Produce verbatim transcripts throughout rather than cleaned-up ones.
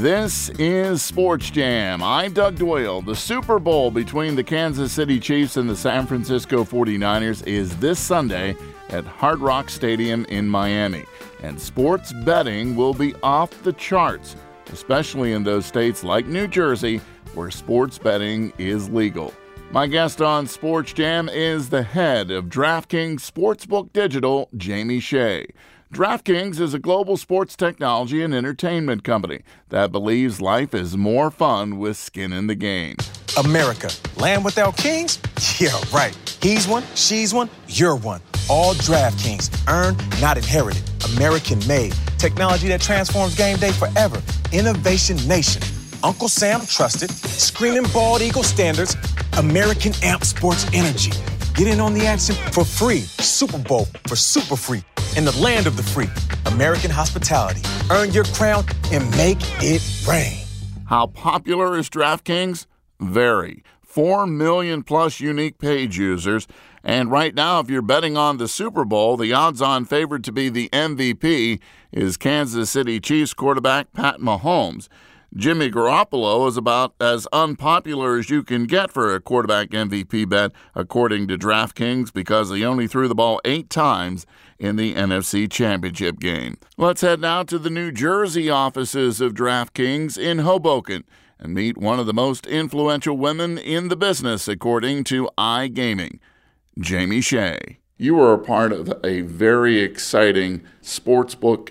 This is Sports Jam. I'm Doug Doyle. The Super Bowl between the Kansas City Chiefs and the San Francisco forty-niners is this Sunday at Hard Rock Stadium in Miami. And sports betting will be off the charts, especially in those states like New Jersey where sports betting is legal. My guest on Sports Jam is the head of DraftKings Sportsbook Digital, Jamie Shea. DraftKings is a global sports technology and entertainment company that believes life is more fun with skin in the game. America, land without kings? Yeah, right. He's one, she's one, you're one. All DraftKings, earned, not inherited. American made. Technology that transforms game day forever. Innovation Nation. Uncle Sam trusted. Screaming bald eagle standards. American Amp Sports Energy. Get in on the action for free. Super Bowl for super free. In the land of the free. American hospitality. Earn your crown and make it rain. How popular is DraftKings? Very. Four million plus unique page users. And right now, if you're betting on the Super Bowl, the odds-on favorite to be the M V P is Kansas City Chiefs quarterback Pat Mahomes. Jimmy Garoppolo is about as unpopular as you can get for a quarterback M V P bet, according to DraftKings, because he only threw the ball eight times in the N F C Championship game. Let's head now to the New Jersey offices of DraftKings in Hoboken and meet one of the most influential women in the business, according to iGaming, Jamie Shea. You are a part of a very exciting sportsbook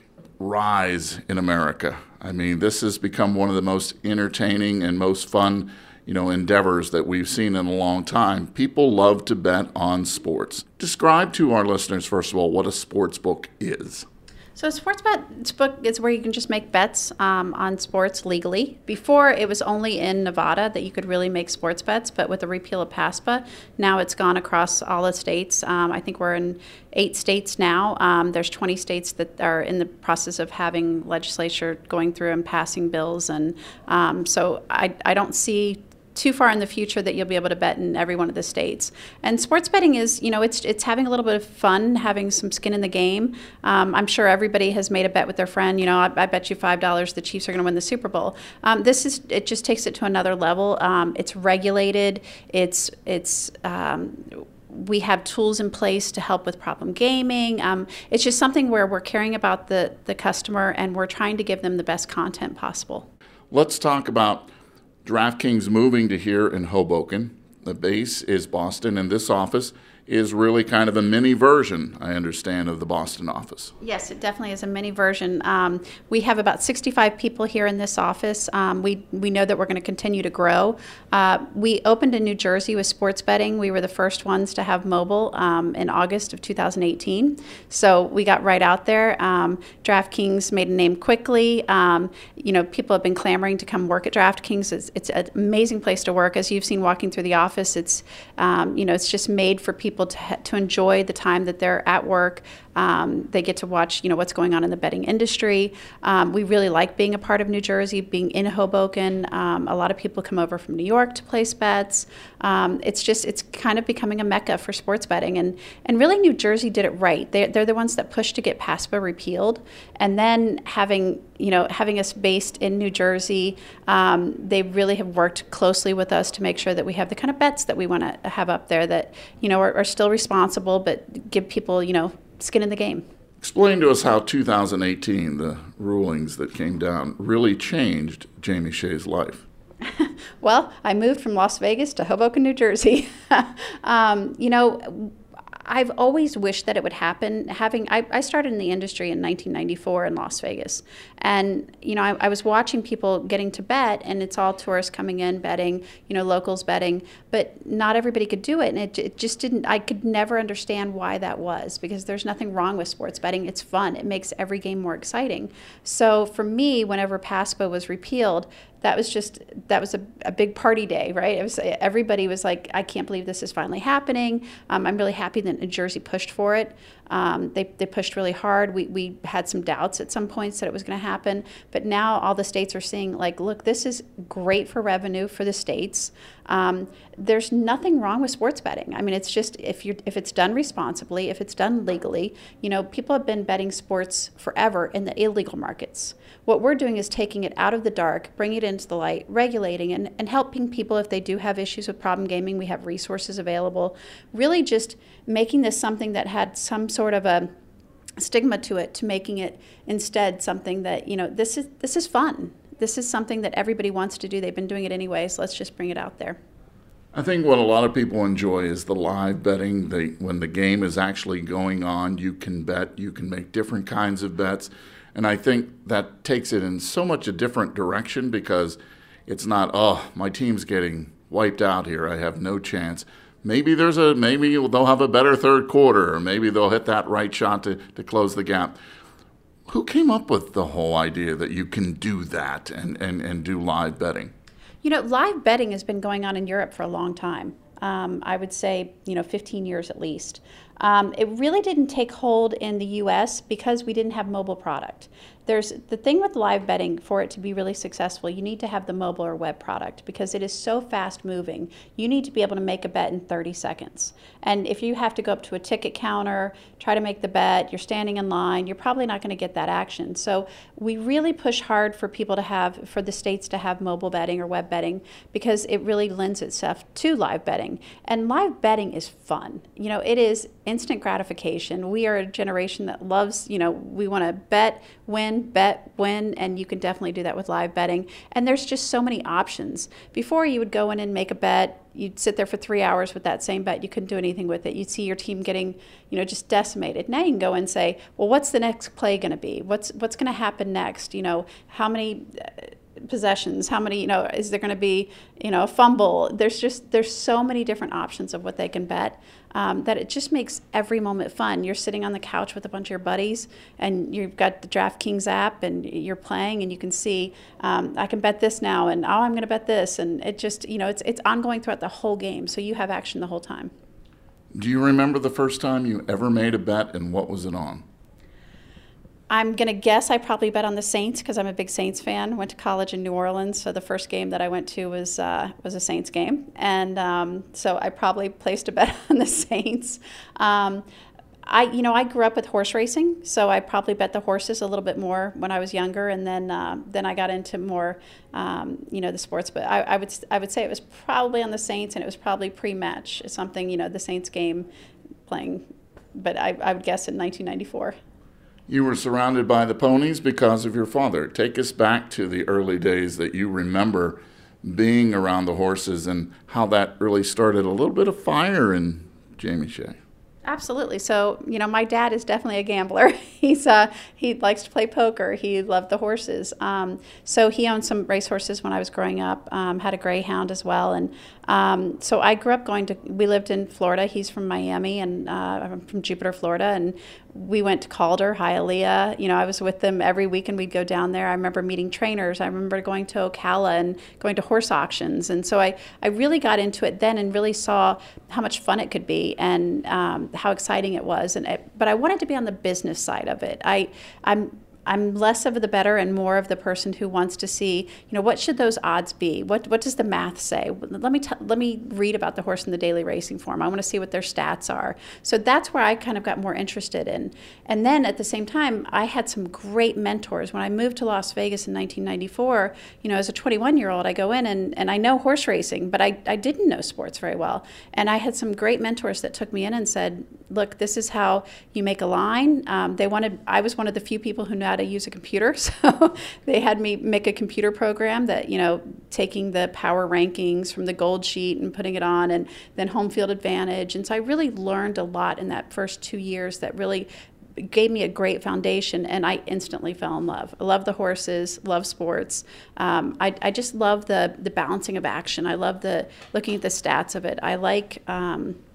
rise in America. I mean, this has become one of the most entertaining and most fun, you know, endeavors that we've seen in a long time. People love to bet on sports. Describe to our listeners, first of all, what a sports book is. So a sports bet book is where you can just make bets um, on sports legally. Before, it was only in Nevada that you could really make sports bets, but with the repeal of PASPA, now it's gone across all the states. Um, I think we're in eight states now. Um, there's twenty states that are in the process of having legislature going through and passing bills, and um, so I, I don't see too far in the future that you'll be able to bet in every one of the states. And sports betting is, you know, it's it's having a little bit of fun, having some skin in the game. Um, I'm sure everybody has made a bet with their friend. You know, I, I bet you five dollars the Chiefs are going to win the Super Bowl. Um, this is it just takes it to another level. Um, it's regulated. It's it's um, we have tools in place to help with problem gaming. Um, it's just something where we're caring about the the customer and we're trying to give them the best content possible. Let's talk about DraftKings moving to here in Hoboken. The base is Boston, and this office is really kind of a mini version, I understand, of the Boston office. Yes, it definitely is a mini version. Um, we have about sixty-five people here in this office. Um, we we know that we're going to continue to grow. Uh, we opened in New Jersey with sports betting. We were the first ones to have mobile um, in August of two thousand eighteen. So we got right out there. Um, DraftKings made a name quickly. Um, you know, people have been clamoring to come work at DraftKings. It's, it's an amazing place to work. As you've seen walking through the office, it's um, you know, it's just made for people to to enjoy the time that they're at work. Um, they get to watch, you know, what's going on in the betting industry. Um, we really like being a part of New Jersey, being in Hoboken. Um, a lot of people come over from New York to place bets. Um, it's just, it's kind of becoming a mecca for sports betting. And, and really New Jersey did it right. They, they're the ones that pushed to get PASPA repealed. And then having, you know, having us based in New Jersey, um, they really have worked closely with us to make sure that we have the kind of bets that we want to have up there that, you know, are, are still responsible, but give people, you know, skin in the game. Explain to us how two thousand eighteen, the rulings that came down, really changed Jamie Shea's life. Well, I moved from Las Vegas to Hoboken, New Jersey. um, you know, I've always wished that it would happen. Having I, I started in the industry in nineteen ninety-four in Las Vegas, and you know I, I was watching people getting to bet, and it's all tourists coming in betting, you know, locals betting, but not everybody could do it, and it, it just didn't. I could never understand why that was, because there's nothing wrong with sports betting. It's fun. It makes every game more exciting. So for me, whenever PASPA was repealed, that was just, that was a, a big party day, right? It was, everybody was like, I can't believe this is finally happening. Um, I'm really happy that New Jersey pushed for it. Um, they, they pushed really hard. We, we had some doubts at some points that it was going to happen, but now all the states are seeing, like, look, this is great for revenue for the states. Um, there's nothing wrong with sports betting. I mean, it's just, if you're, if it's done responsibly, if it's done legally, you know, people have been betting sports forever in the illegal markets. What we're doing is taking it out of the dark, bringing it into the light, regulating, and, and helping people if they do have issues with problem gaming. We have resources available. Really just making this something that had some sort of a stigma to it, to making it instead something that, you know, this is this is fun. This is something that everybody wants to do. They've been doing it anyway, so let's just bring it out there. I think what a lot of people enjoy is the live betting. They, when the game is actually going on, you can bet, you can make different kinds of bets. And I think that takes it in so much a different direction, because it's not, oh, my team's getting wiped out here, I have no chance. Maybe there's a maybe they'll have a better third quarter, or maybe they'll hit that right shot to, to close the gap. Who came up with the whole idea that you can do that and, and, and do live betting? You know, live betting has been going on in Europe for a long time. Um, I would say, you know, fifteen years at least. Um, it really didn't take hold in the U S because we didn't have mobile product. There's the thing with live betting, for it to be really successful, you need to have the mobile or web product, because it is so fast moving. You need to be able to make a bet in thirty seconds. And if you have to go up to a ticket counter, try to make the bet, you're standing in line, you're probably not going to get that action. So we really push hard for people to have, for the states to have mobile betting or web betting, because it really lends itself to live betting. And live betting is fun. You know, it is instant gratification. We are a generation that loves, you know, we want to bet, win, bet, win, and you can definitely do that with live betting. And there's just so many options. Before, you would go in and make a bet, you'd sit there for three hours with that same bet, you couldn't do anything with it. You'd see your team getting, you know, just decimated. Now you can go and say, well, what's the next play going to be? What's what's going to happen next? You know, how many possessions, how many, you know, is there going to be, you know, a fumble? There's just, there's so many different options of what they can bet, um, that it just makes every moment fun. You're sitting on the couch with a bunch of your buddies, and you've got the DraftKings app, and you're playing, and you can see, um, I can bet this now, and oh, I'm going to bet this, and it just, you know, it's it's ongoing throughout the whole game, so you have action the whole time. Do you remember the first time you ever made a bet, and what was it on? I'm going to guess I probably bet on the Saints, because I'm a big Saints fan. Went to college in New Orleans, so the first game that I went to was uh, was a Saints game. And um, so I probably placed a bet on the Saints. Um, I, you know, I grew up with horse racing, so I probably bet the horses a little bit more when I was younger, and then uh, then I got into more, um, you know, the sports. But I, I would I would say it was probably on the Saints, and it was probably pre-match, something, you know, the Saints game playing. But I, I would guess in nineteen ninety-four. You were surrounded by the ponies because of your father. Take us back to the early days that you remember being around the horses, and how that really started a little bit of fire in Jamie Shea. Absolutely. So, you know, my dad is definitely a gambler. He's uh, he likes to play poker. He loved the horses. Um, so he owned some racehorses when I was growing up. Um, had a greyhound as well, and um, so I grew up going to. We lived in Florida. He's from Miami, and uh, I'm from Jupiter, Florida, and we went to Calder, Hialeah. You know, I was with them every weekend. We'd go down there. I remember meeting trainers. I remember going to Ocala and going to horse auctions. And so I, I really got into it then, and really saw how much fun it could be, and um, how exciting it was. And it, but I wanted to be on the business side of it. I, I'm I'm less of the bettor and more of the person who wants to see, you know, what should those odds be? What what does the math say? Let me t- let me read about the horse in the daily racing form. I want to see what their stats are. So that's where I kind of got more interested in. And then at the same time, I had some great mentors. When I moved to Las Vegas in nineteen ninety-four, you know, as a twenty-one-year-old, I go in and, and I know horse racing, but I, I didn't know sports very well. And I had some great mentors that took me in and said, look, this is how you make a line. Um, they wanted, I was one of the few people who knew how to use a computer, so they had me make a computer program that, you know, taking the power rankings from the Gold Sheet and putting it on, and then Home Field Advantage. And so I really learned a lot in that first two years that really gave me a great foundation, and I instantly fell in love. I love the horses, love sports. Um, I, I just love the the balancing of action. I love the looking at the stats of it. I like um,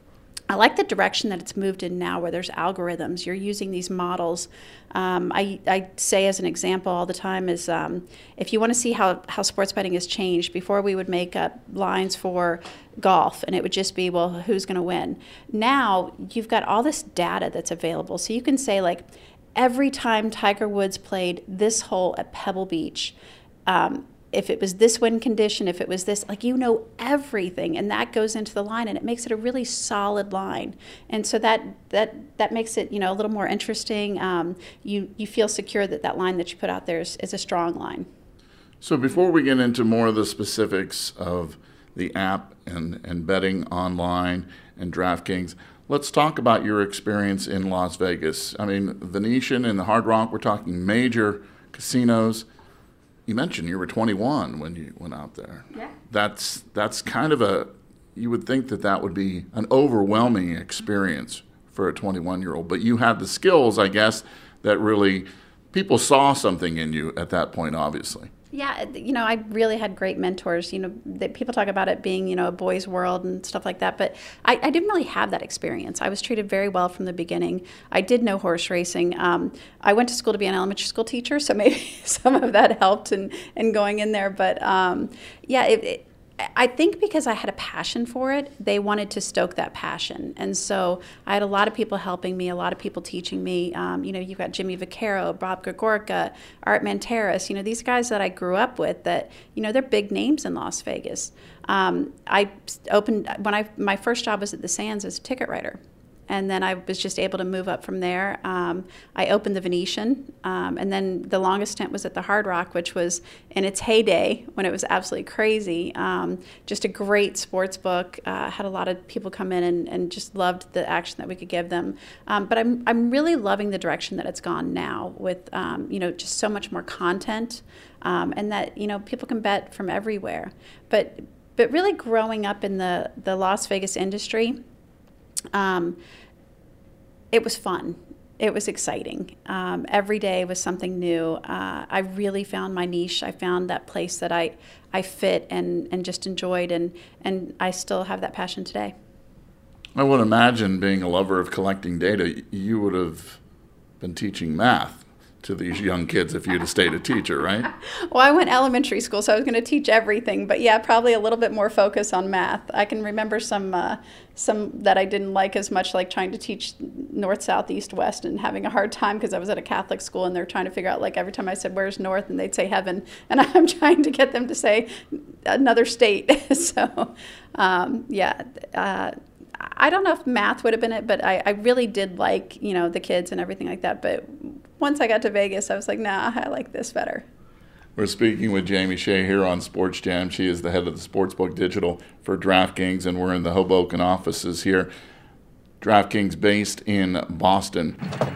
I like the direction that it's moved in now, where there's algorithms. You're using these models. Um, I, I say as an example all the time is um, if you want to see how, how sports betting has changed, before we would make up lines for golf and it would just be, well, who's going to win? Now you've got all this data that's available. So you can say, like, every time Tiger Woods played this hole at Pebble Beach, um, if it was this wind condition, if it was this, like, you know everything, and that goes into the line, and it makes it a really solid line. And so that that that makes it, you know, a little more interesting. Um, you you feel secure that that line that you put out there is, is a strong line. So before we get into more of the specifics of the app and, and betting online and DraftKings, let's talk about your experience in Las Vegas. I mean, Venetian and the Hard Rock, we're talking major casinos. You mentioned you were twenty-one when you went out there. Yeah. That's that's kind of a, you would think that that would be an overwhelming experience for a twenty-one-year-old. But you had the skills, I guess, that really, people saw something in you at that point, obviously. Yeah, you know, I really had great mentors. You know, that people talk about it being, you know, a boy's world and stuff like that, but I, I didn't really have that experience. I was treated very well from the beginning. I did know horse racing. Um, I went to school to be an elementary school teacher, so maybe some of that helped in, in going in there. But um, yeah, it, it, I think because I had a passion for it, they wanted to stoke that passion. And so I had a lot of people helping me, a lot of people teaching me. Um, you know, you've got Jimmy Vaccaro, Bob Gregorka, Art Manteris, you know, these guys that I grew up with that, you know, they're big names in Las Vegas. Um, I opened, when I, my first job was at the Sands as a ticket writer. And then I was just able to move up from there. Um, I opened the Venetian, um, and then the longest stint was at the Hard Rock, which was in its heyday when it was absolutely crazy. Um, just a great sports book. Uh, had a lot of people come in and, and just loved the action that we could give them. Um, but I'm I'm really loving the direction that it's gone now with um, you know, just so much more content, um, and that, you know, people can bet from everywhere. But but really growing up in the the Las Vegas industry. Um, it was fun. It was exciting. Um, every day was something new. Uh, I really found my niche. I found that place that I, I fit and, and just enjoyed, and, and I still have that passion today. I would imagine, being a lover of collecting data, you would have been teaching math to these young kids if you'd have stayed a teacher, right? Well, I went elementary school, so I was going to teach everything. But yeah, probably a little bit more focus on math. I can remember some uh, some that I didn't like as much, like trying to teach north, south, east, west, and having a hard time because I was at a Catholic school and they're trying to figure out, like, every time I said, where's north? And they'd say heaven. And I'm trying to get them to say another state. so, um, yeah. Uh, I don't know if math would have been it, but I, I really did like, you know, the kids and everything like that. But once I got to Vegas, I was like, nah, I like this better. We're speaking with Jamie Shea here on Sports Jam. She is the head of the Sportsbook Digital for DraftKings, and we're in the Hoboken offices here. DraftKings based in Boston.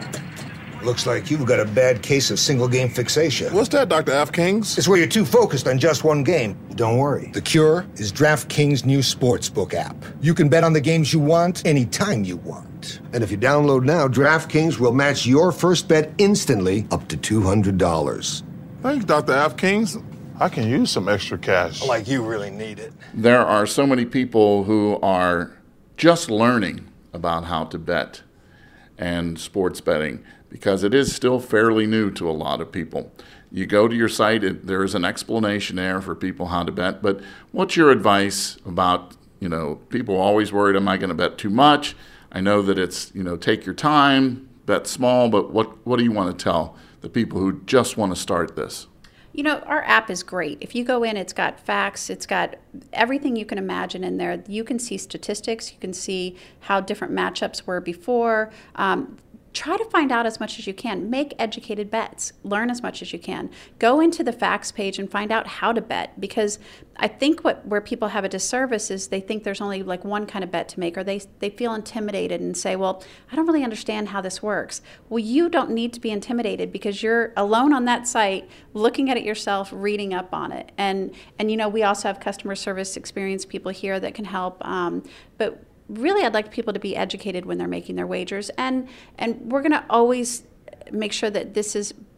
Looks like you've got a bad case of single-game fixation. What's that, Doctor Afkings? It's where you're too focused on just one game. Don't worry. The cure is DraftKings' new Sportsbook app. You can bet on the games you want, anytime you want. And if you download now, DraftKings will match your first bet instantly up to two hundred dollars. Thanks, Doctor Afkings. I can use some extra cash. Like you really need it. There are so many people who are just learning about how to bet and sports betting, because it is still fairly new to a lot of people. You go to your site, it, there is an explanation there for people how to bet, but what's your advice about, you know, people are always worried, am I going to bet too much? I know that it's, you know, take your time, bet small, but what, what do you want to tell the people who just want to start this? You know, our app is great. If you go in, it's got facts, it's got everything you can imagine in there. You can see statistics, you can see how different matchups were before. Um, Try to find out as much as you can. Make educated bets. Learn as much as you can. Go into the facts page and find out how to bet, because I think what where people have a disservice is they think there's only like one kind of bet to make, or they they feel intimidated and say, well, I don't really understand how this works. Well, you don't need to be intimidated, because you're alone on that site, looking at it yourself, reading up on it. And, and you know, we also have customer service experienced people here that can help. Um, but really, I'd like people to be educated when they're making their wagers, and and we're going to always make sure that this is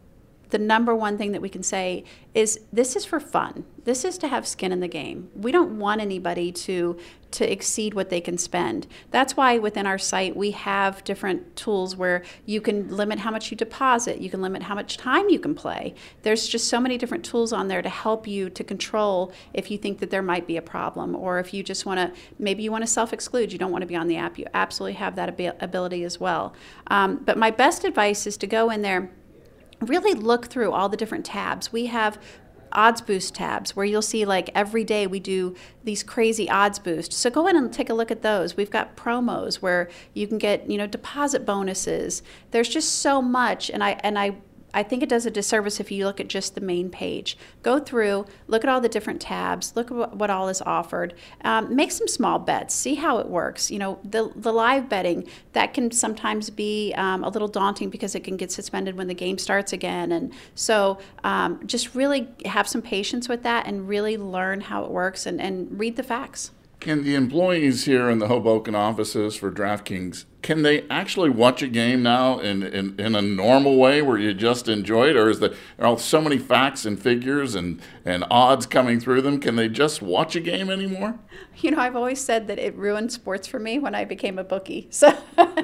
the number one thing that we can say is this is for fun. This is to have skin in the game. We don't want anybody to to exceed what they can spend. That's why within our site we have different tools where you can limit how much you deposit, you can limit how much time you can play. There's just so many different tools on there to help you to control if you think that there might be a problem, or if you just want to, maybe you want to self-exclude, you don't want to be on the app, you absolutely have that ab- ability as well. Um, but my best advice is to go in there, really look through all the different tabs. We have odds boost tabs where you'll see like every day we do these crazy odds boosts. So go in and take a look at those. We've got promos where you can get, you know, deposit bonuses. There's just so much, and I and I I think it does a disservice if you look at just the main page. Go through, look at all the different tabs, look at what all is offered, um, make some small bets, see how it works. You know, the the live betting, that can sometimes be um, a little daunting because it can get suspended when the game starts again. And so um, just really have some patience with that and really learn how it works and, and read the facts. Can the employees here in the Hoboken offices for DraftKings, can they actually watch a game now in, in, in a normal way where you just enjoy it? Or is there are so many facts and figures and, and odds coming through them? Can they just watch a game anymore? You know, I've always said that it ruined sports for me when I became a bookie, so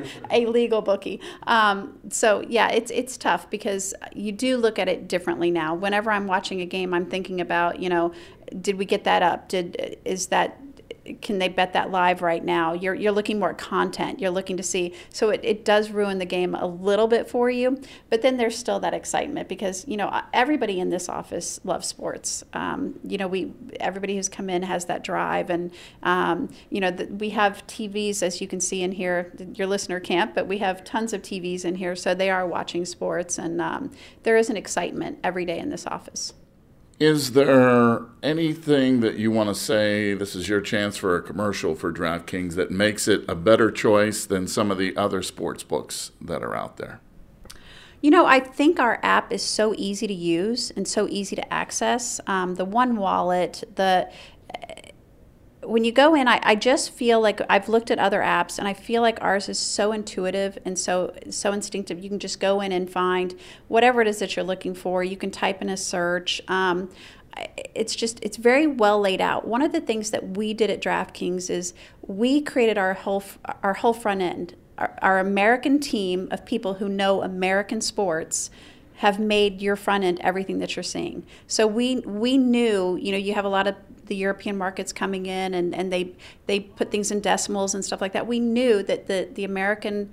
a legal bookie. Um, so, yeah, it's it's tough because you do look at it differently now. Whenever I'm watching a game, I'm thinking about, you know, did we get that up? Did is that Can they bet that live right now? You're you're looking more at content. You're looking to see. So it, it does ruin the game a little bit for you. But then there's still that excitement because, you know, everybody in this office loves sports. Um, you know, we everybody who's come in has that drive. And, um, you know, the, we have T Vs, as you can see in here. Your listener can't, but we have tons of T Vs in here. So they are watching sports. And um, there is an excitement every day in this office. Is there anything that you want to say, this is your chance for a commercial for DraftKings, that makes it a better choice than some of the other sports books that are out there? You know, I think our app is so easy to use and so easy to access. Um, the One Wallet, the when you go in, I, I just feel like I've looked at other apps and I feel like ours is so intuitive and so so instinctive. You can just go in and find whatever it is that you're looking for. You can type in a search. Um, it's just, it's very well laid out. One of the things that we did at DraftKings is we created our whole our whole front end. Our, our American team of people who know American sports have made your front end everything that you're seeing. So we we knew, you know, you have a lot of the European markets coming in and, and they they put things in decimals and stuff like that. We knew that the, the American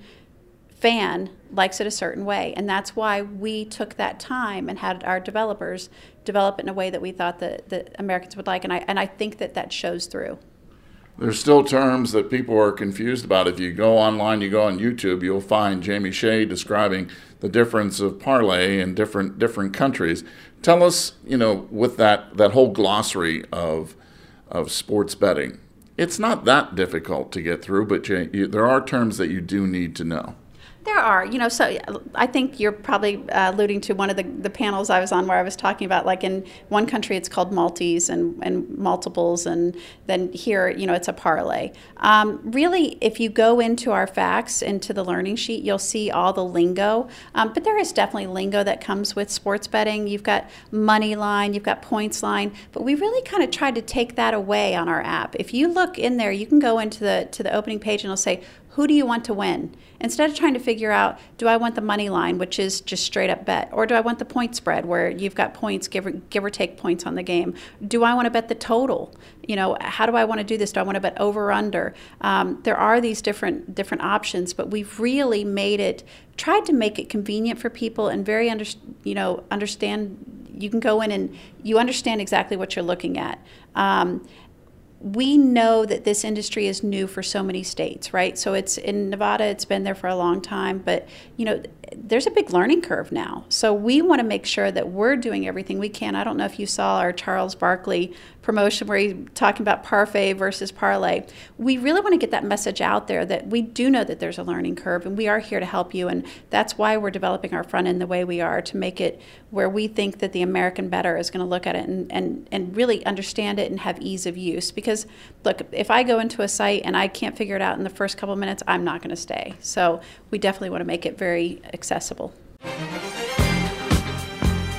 fan likes it a certain way. And that's why we took that time and had our developers develop it in a way that we thought that, that Americans would like. And I and I think that that shows through. There's still terms that people are confused about. If you go online, you go on YouTube, you'll find Jamie Shea describing the difference of parlay in different different countries. Tell us, you know, with that, that whole glossary of of sports betting, it's not that difficult to get through, but Jay, you, there are terms that you do need to know. There are, you know, so I think you're probably uh, alluding to one of the, the panels I was on where I was talking about, like in one country it's called multis and, and multiples, and then here, you know, it's a parlay. Um, really, if you go into our facts, into the learning sheet, you'll see all the lingo, um, but there is definitely lingo that comes with sports betting. You've got money line, you've got points line, but we really kind of tried to take that away on our app. If you look in there, you can go into the to the opening page and it'll say, who do you want to win? Instead of trying to figure out, do I want the money line, which is just straight up bet, or do I want the point spread where you've got points, give or, give or take points on the game? Do I want to bet the total? You know, how do I want to do this? Do I want to bet over or under? Um, there are these different different options, but we've really made it, tried to make it convenient for people and very, under, you know, understand. You can go in and you understand exactly what you're looking at. Um, We know that this industry is new for so many states, right? So it's in Nevada, it's been there for a long time, but you know, there's a big learning curve now. So we want to make sure that we're doing everything we can. I don't know if you saw our Charles Barkley promotion where he's talking about parfait versus parlay. We really want to get that message out there that we do know that there's a learning curve and we are here to help you. And that's why we're developing our front end the way we are, to make it where we think that the American bettor is going to look at it and, and, and really understand it and have ease of use. Because look, if I go into a site and I can't figure it out in the first couple of minutes, I'm not going to stay. So we definitely want to make it very accessible.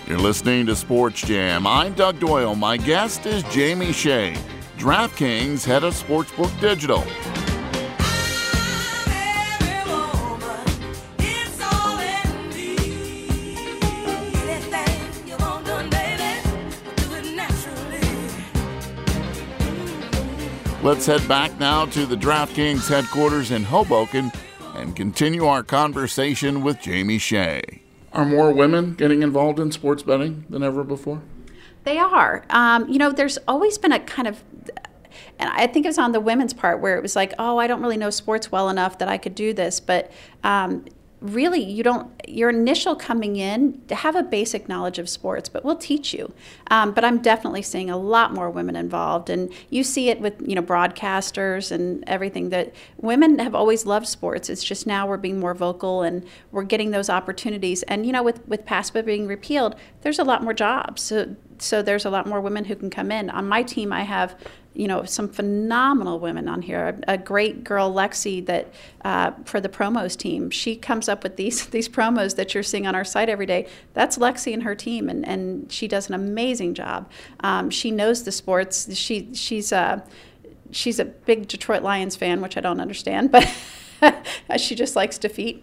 You're listening to Sports Jam. I'm Doug Doyle. My guest is Jamie Shea, DraftKings head of Sportsbook Digital. Let's head back now to the DraftKings headquarters in Hoboken and continue our conversation with Jamie Shea. Are more women getting involved in sports betting than ever before? They are. Um, you know, there's always been a kind of, and I think it was on the women's part where it was like, oh, I don't really know sports well enough that I could do this. But um, really, you don't, your initial coming in, to have a basic knowledge of sports, but we'll teach you. Um, but I'm definitely seeing a lot more women involved. And you see it with, you know, broadcasters and everything, that women have always loved sports. It's just now we're being more vocal and we're getting those opportunities. And, you know, with, with PASPA being repealed, there's a lot more jobs. So, so there's a lot more women who can come in. On my team, I have, you know, some phenomenal women on here. A, a great girl, Lexi, that uh, for the promos team, she comes up with these these promos that you're seeing on our site every day. That's Lexi and her team, and, and she does an amazing job. Um, she knows the sports. She she's a she's a big Detroit Lions fan, which I don't understand, but she just likes defeat.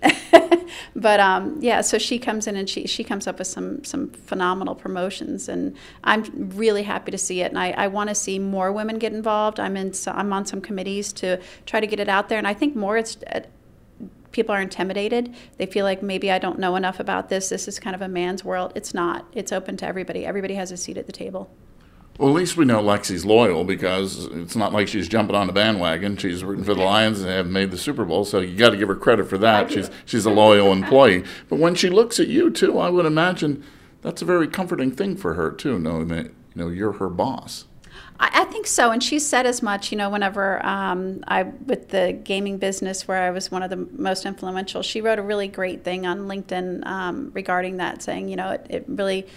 But um, yeah, so she comes in and she she comes up with some some phenomenal promotions, and I'm really happy to see it. And I, I want to see more women get involved. I'm in so, I'm on some committees to try to get it out there, and I think more it's uh, people are intimidated. They feel like maybe I don't know enough about this. This is kind of a man's world. It's not. It's open to everybody. Everybody has a seat at the table. Well, at least we know Lexi's loyal, because it's not like she's jumping on the bandwagon. She's rooting for the Lions and have made the Super Bowl, so you got to give her credit for that. She's she's a loyal employee. But when she looks at you too, I would imagine that's a very comforting thing for her too, knowing that, you know, you're her boss. I, I think so, and she's said as much. You know, whenever um, I with the gaming business, where I was one of the most influential, she wrote a really great thing on LinkedIn um, regarding that, saying, you know, it, it really.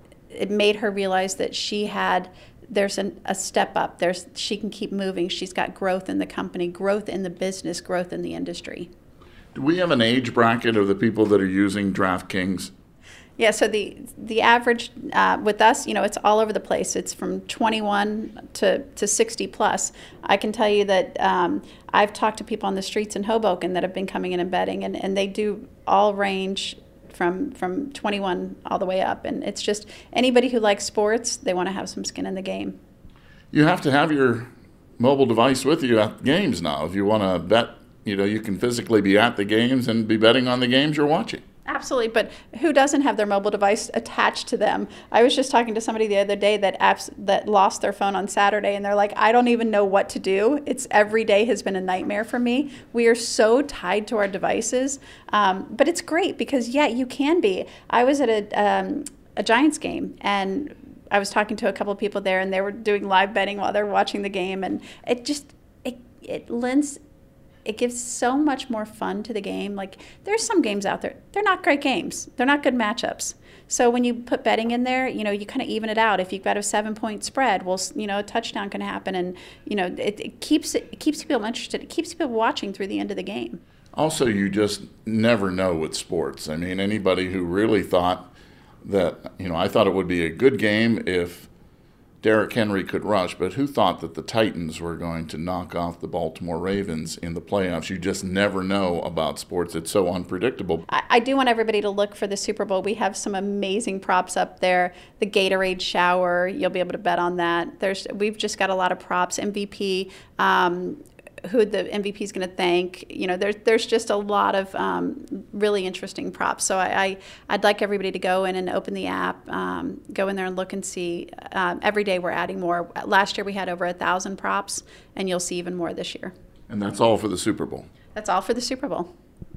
It made her realize that she had, there's an, a step up. There's she can keep moving. She's got growth in the company, growth in the business, growth in the industry. Do we have an age bracket of the people that are using DraftKings? Yeah, so the the average uh, with us, you know, it's all over the place. It's from twenty-one to, to sixty plus. I can tell you that um, I've talked to people on the streets in Hoboken that have been coming in and betting, and, and they do all range from from twenty-one all the way up. And it's just anybody who likes sports, they want to have some skin in the game. You have to have your mobile device with you at games now. If you want to bet, you know, you can physically be at the games and be betting on the games you're watching. Absolutely, but who doesn't have their mobile device attached to them? I was just talking to somebody the other day that apps that lost their phone on Saturday, and they're like, I don't even know what to do. It's every day has been a nightmare for me. We are so tied to our devices, um, but it's great because, yeah, you can be. I was at a, um, a Giants game, and I was talking to a couple of people there, and they were doing live betting while they were watching the game, and it just, it, it lends... It gives so much more fun to the game. Like, there's some games out there, they're not great games. They're not good matchups. So when you put betting in there, you know, you kind of even it out. If you've got a seven-point spread, well, you know, a touchdown can happen. And, you know, it, it keeps it keeps people interested. It keeps people watching through the end of the game. Also, you just never know with sports. I mean, anybody who really thought that, you know, I thought it would be a good game if Derrick Henry could rush, but who thought that the Titans were going to knock off the Baltimore Ravens in the playoffs? You just never know about sports. It's so unpredictable. I, I do want everybody to look for the Super Bowl. We have some amazing props up there. The Gatorade shower, you'll be able to bet on that. There's, we've just got a lot of props. M V P, um, who the M V P is going to thank. You know, there's there's just a lot of um, really interesting props. So I, I I'd like everybody to go in and open the app, um, go in there and look and see. Um, every day we're adding more. Last year we had over a thousand props, and you'll see even more this year. And that's all for the Super Bowl. That's all for the Super Bowl.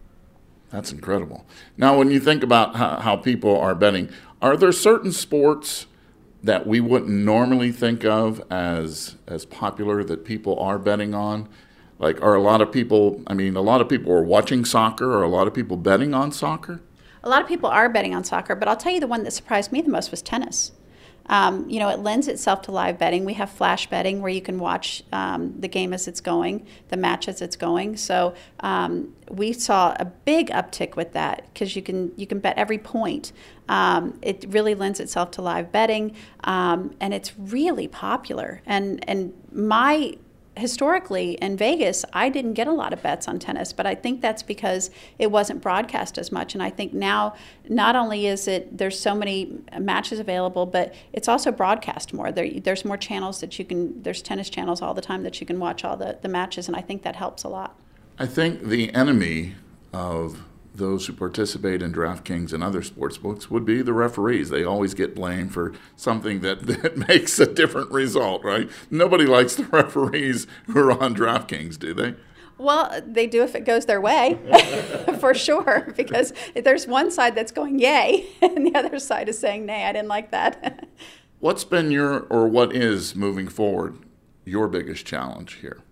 That's incredible. Now, when you think about how, how people are betting, are there certain sports that we wouldn't normally think of as as popular that people are betting on? Like, are a lot of people, I mean, a lot of people are watching soccer, or a lot of people betting on soccer? A lot of people are betting on soccer, but I'll tell you the one that surprised me the most was tennis. Um, you know, it lends itself to live betting. We have flash betting where you can watch um, the game as it's going, the match as it's going. So um, we saw a big uptick with that because you can you can bet every point. Um, it really lends itself to live betting, um, and it's really popular. And and my historically in Vegas, I didn't get a lot of bets on tennis, but I think that's because it wasn't broadcast as much. And I think now, not only is it there's so many matches available, but it's also broadcast more. There, there's more channels that you can. There's tennis channels all the time that you can watch all the the matches, and I think that helps a lot. I think the enemy of those who participate in DraftKings and other sports books would be the referees. They always get blamed for something that, that makes a different result, right? Nobody likes the referees who are on DraftKings, do they? Well, they do if it goes their way, for sure, because there's one side that's going yay, and the other side is saying nay, I didn't like that. What's been your, or what is moving forward, your biggest challenge here?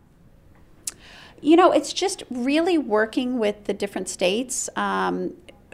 You know, it's just really working with the different states, um,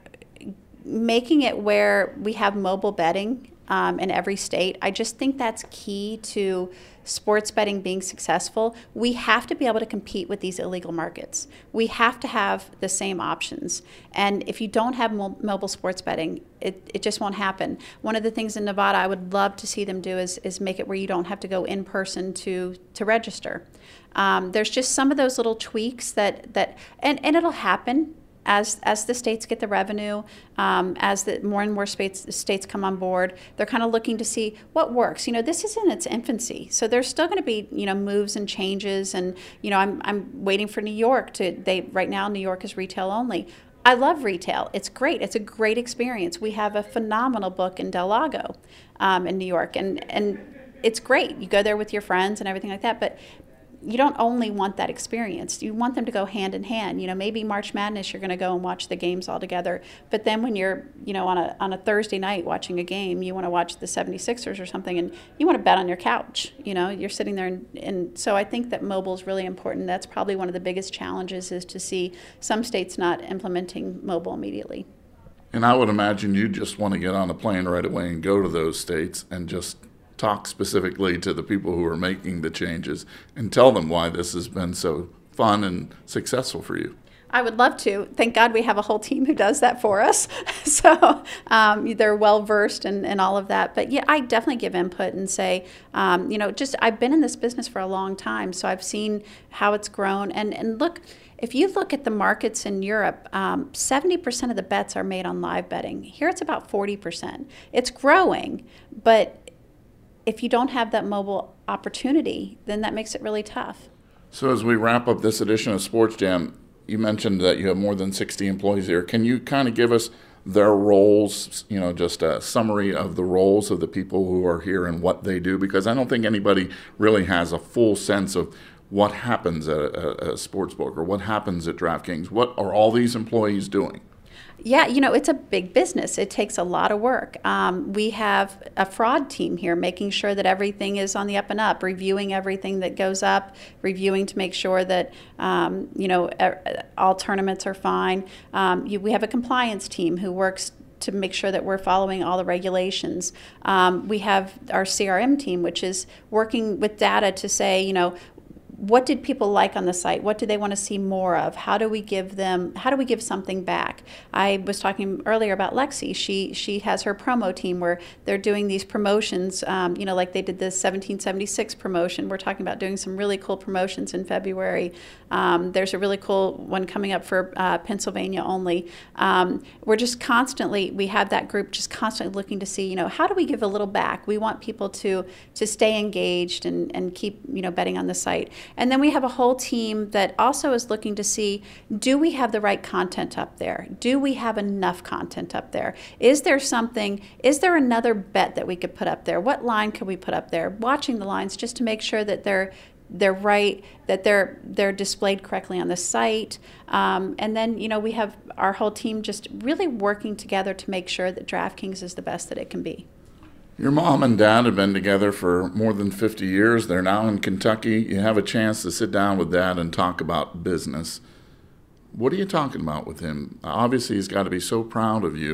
making it where we have mobile betting um, in every state. I just think that's key to sports betting being successful. We have to be able to compete with these illegal markets. We have to have the same options. And if you don't have mo- mobile sports betting, it, it just won't happen. One of the things in Nevada I would love to see them do is, is make it where you don't have to go in person to, to register. Um, there's just some of those little tweaks that, that and, and it'll happen as as the states get the revenue, um, as the more and more states, states come on board. They're kind of looking to see what works. You know, this is in its infancy, so there's still going to be, you know, moves and changes. And, you know, I'm I'm waiting for New York to, they right now New York is retail only. I love retail. It's great. It's a great experience. We have a phenomenal book in Del Lago um, in New York, and and it's great. You go there with your friends and everything like that, but you don't only want that experience. You want them to go hand in hand. You know, maybe March Madness, you're going to go and watch the games all together. But then when you're, you know, on a on a Thursday night watching a game, you want to watch the seventy-sixers or something, and you want to bet on your couch. You know, you're sitting there. And, and so I think that mobile is really important. That's probably one of the biggest challenges, is to see some states not implementing mobile immediately. And I would imagine you just want to get on a plane right away and go to those states and just talk specifically to the people who are making the changes and tell them why this has been so fun and successful for you. I would love to. Thank God we have a whole team who does that for us. So um, they're well versed in, in all of that. But yeah, I definitely give input and say, um, you know, just I've been in this business for a long time, so I've seen how it's grown. And, and look, if you look at the markets in Europe, um, seventy percent of the bets are made on live betting. Here it's about forty percent. It's growing, but if you don't have that mobile opportunity, then that makes it really tough. So as we wrap up this edition of Sports Jam, you mentioned that you have more than sixty employees here. Can you kind of give us their roles, you know, just a summary of the roles of the people who are here and what they do? Because I don't think anybody really has a full sense of what happens at a, a sports book or what happens at DraftKings. What are all these employees doing? Yeah, you know, it's a big business. It takes a lot of work. Um, we have a fraud team here making sure that everything is on the up and up, reviewing everything that goes up, reviewing to make sure that, um, you know, all tournaments are fine. Um, you, we have a compliance team who works to make sure that we're following all the regulations. Um, we have our C R M team, which is working with data to say, you know, what did people like on the site? What do they want to see more of? How do we give them, how do we give something back? I was talking earlier about Lexi. She she has her promo team where they're doing these promotions, um, you know, like they did the seventeen seventy-six promotion. We're talking about doing some really cool promotions in February. Um, there's a really cool one coming up for uh, Pennsylvania only. Um, we're just constantly, we have that group just constantly looking to see, you know, how do we give a little back? We want people to to stay engaged and, and keep, you know, betting on the site. And then we have a whole team that also is looking to see, do we have the right content up there? Do we have enough content up there? Is there something, is there another bet that we could put up there? What line could we put up there? Watching the lines just to make sure that they're they're right, that they're they're displayed correctly on the site. Um, and then, you know, we have our whole team just really working together to make sure that DraftKings is the best that it can be. Your mom and dad have been together for more than fifty years. They're now in Kentucky. You have a chance to sit down with Dad and talk about business. What are you talking about with him? Obviously, he's got to be so proud of you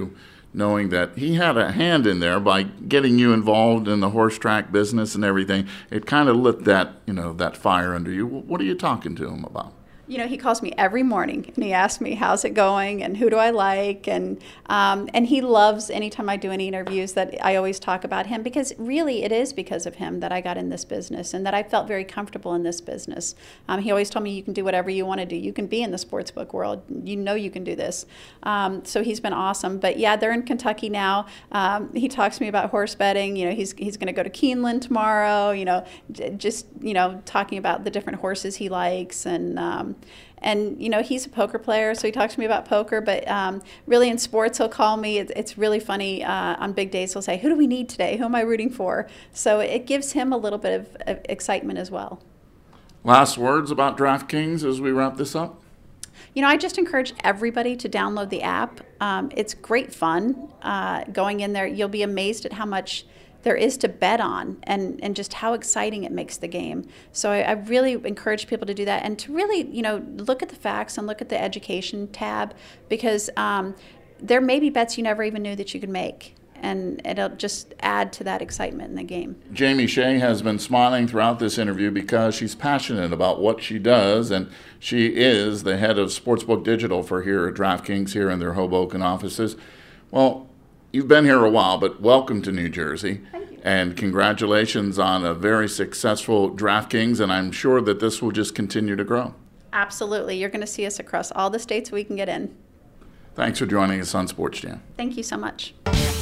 knowing that he had a hand in there by getting you involved in the horse track business and everything. It kind of lit that, you know, that fire under you. What are you talking to him about? You know, he calls me every morning and he asks me, how's it going and who do I like? And um, and he loves anytime I do any interviews that I always talk about him, because really it is because of him that I got in this business and that I felt very comfortable in this business. Um, he always told me, you can do whatever you want to do. You can be in the sportsbook world. You know you can do this. Um, so he's been awesome. But yeah, they're in Kentucky now. Um, he talks to me about horse betting. You know, he's he's going to go to Keeneland tomorrow, you know, j- just, you know, talking about the different horses he likes. And um, And, you know, he's a poker player, so he talks to me about poker. But um, really in sports, he'll call me. It's, it's really funny. Uh, on big days, he'll say, who do we need today? Who am I rooting for? So it gives him a little bit of, of excitement as well. Last words about DraftKings as we wrap this up? You know, I just encourage everybody to download the app. Um, it's great fun. Uh, going in there, you'll be amazed at how much there is to bet on, and, and just how exciting it makes the game. So I, I really encourage people to do that, and to really, you know, look at the facts and look at the education tab, because um, there may be bets you never even knew that you could make, and it'll just add to that excitement in the game. Jamie Shea has been smiling throughout this interview because she's passionate about what she does, and she is the head of Sportsbook Digital for here at DraftKings here in their Hoboken offices. Well, you've been here a while, but welcome to New Jersey. Thank you. And congratulations on a very successful DraftKings, and I'm sure that this will just continue to grow. Absolutely. You're going to see us across all the states we can get in. Thanks for joining us on Sports Jam. Thank you so much.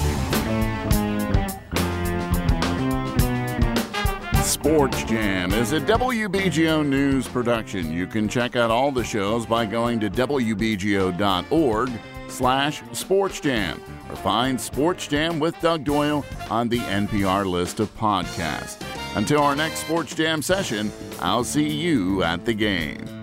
Sports Jam is a W B G O News production. You can check out all the shows by going to W B G O dot org slash Sports Jam, or find Sports Jam with Doug Doyle on the N P R list of podcasts. Until our next Sports Jam session, I'll see you at the game.